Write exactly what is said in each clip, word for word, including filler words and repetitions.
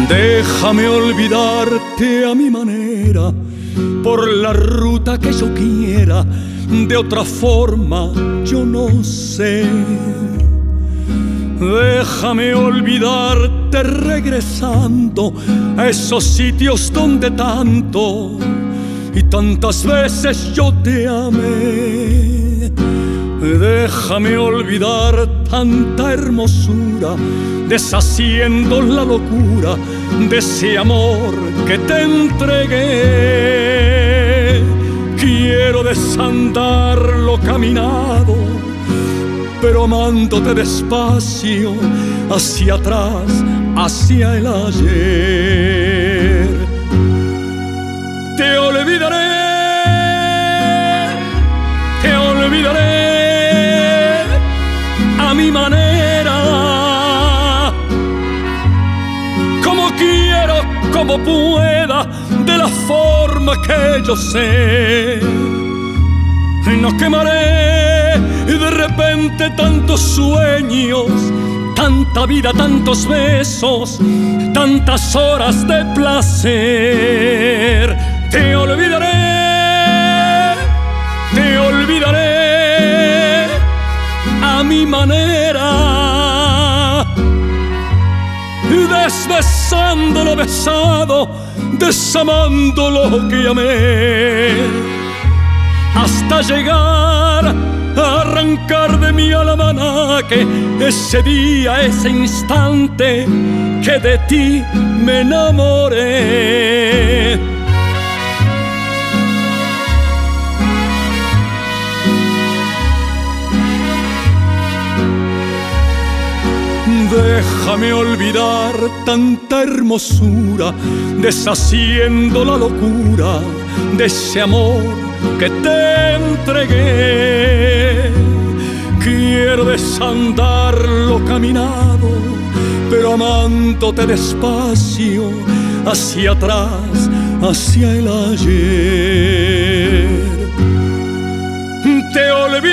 Déjame olvidarte a mi manera, por la ruta que yo quiera, de otra forma yo no sé. Déjame olvidarte regresando a esos sitios donde tanto y tantas veces yo te amé. Déjame olvidar tanta hermosura, deshaciendo la locura de ese amor que te entregué. Quiero desandar lo caminado, pero amándote despacio, hacia atrás, hacia el ayer. Te olvidaré, te olvidaré a mi manera, como quiero, como pueda, de la forma que yo sé. No quemaré de repente tantos sueños, tanta vida, tantos besos, tantas horas de placer. Te olvidaré, te olvidaré a mi manera, desbesando lo besado, desamando lo que amé, hasta llegar a arrancar de mi almanaque ese día, ese instante que de ti me enamoré. Déjame olvidar tanta hermosura, deshaciendo la locura de ese amor que te entregué. Quiero desandar lo caminado, pero amándote despacio, hacia atrás, hacia el ayer. Te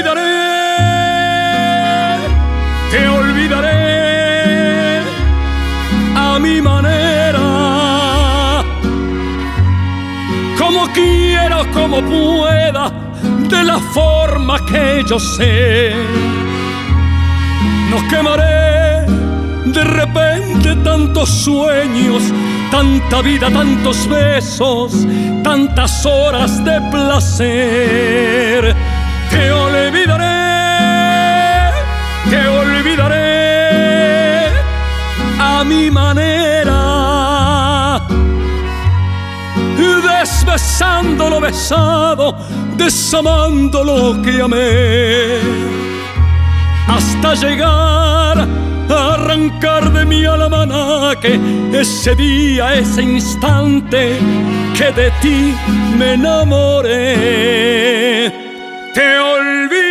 olvidaré, te olvidaré a mi manera, como quiera, como pueda, de la forma que yo sé. No quemaré de repente tantos sueños, tanta vida, tantos besos, tantas horas de placer. Te olvidaré, te olvidaré a mi manera, desbesando lo besado, desamando lo que amé, hasta llegar a arrancar de mi almanaque ese día, ese instante que de ti me enamoré. Te olvidé.